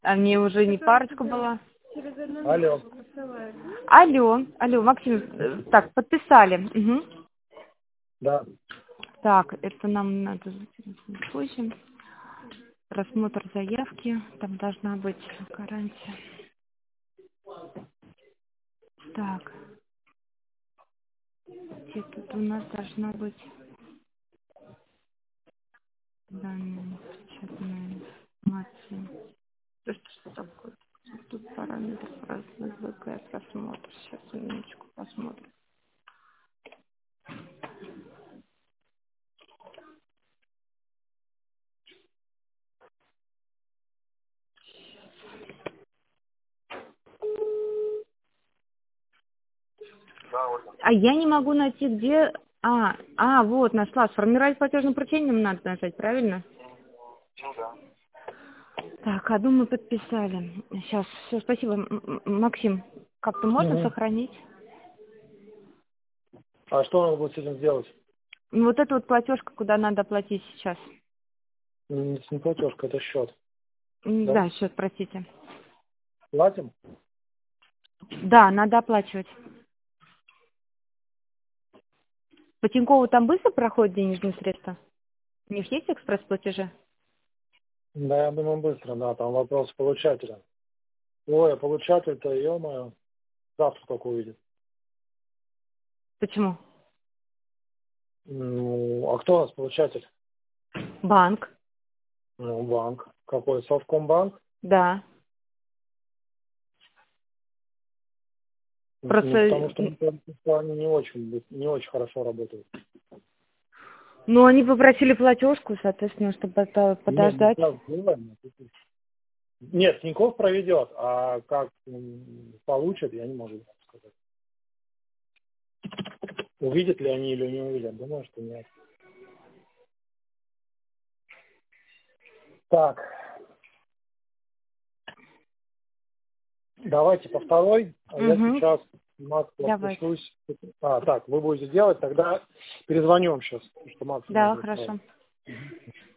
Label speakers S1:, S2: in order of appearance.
S1: А мне уже не парочка была.
S2: Алло.
S1: Алло, Максим, так, подписали. Угу.
S2: Да.
S1: Так, это нам надо позже. Просмотр заявки, там должна быть гарантия. Так, где тут у нас должна быть данные, печатная информация. Что такое? Тут параметр ВК просмотр. Сейчас минуточку посмотрим. А я не могу найти, где... вот, нашла. Сформировать платежное поручение надо нажать, правильно?
S2: Ну да.
S1: Так, одну мы подписали. Сейчас, все, спасибо. Максим, как-то можно
S2: Угу.
S1: сохранить?
S2: А что надо будет с этим сделать?
S1: Вот эта вот платежка, куда надо платить сейчас.
S2: Не платежка, это счет. Да?
S1: Да, счет, простите.
S2: Платим?
S1: Да, надо оплачивать. По Тинькову там быстро проходят денежные средства? У них есть экспресс-платежи?
S2: Да, я думаю, быстро, да. Там вопрос получателя. Ой, а получатель-то, ё-моё, завтра только увидит.
S1: Почему?
S2: Ну, а кто у нас получатель?
S1: Банк.
S2: Ну, банк. Какой? Совкомбанк?
S1: Да.
S2: Ну,
S1: Просто,
S2: потому что мне кажется, что они не очень хорошо работают.
S1: ну, они попросили платежку, соответственно, чтобы
S2: Нет, ну
S1: подождать.
S2: как было? Нет, Тинькофф проведет, а как получат, я не могу сказать. Увидят ли они или не увидят? Думаю, что нет. Так, давайте по второй. Я
S1: Угу.
S2: сейчас Максу
S1: Давайте.
S2: отпишусь. Так, вы будете делать, тогда перезвоню вам сейчас, потому что Макс не
S1: Да,
S2: может
S1: хорошо.
S2: отправить.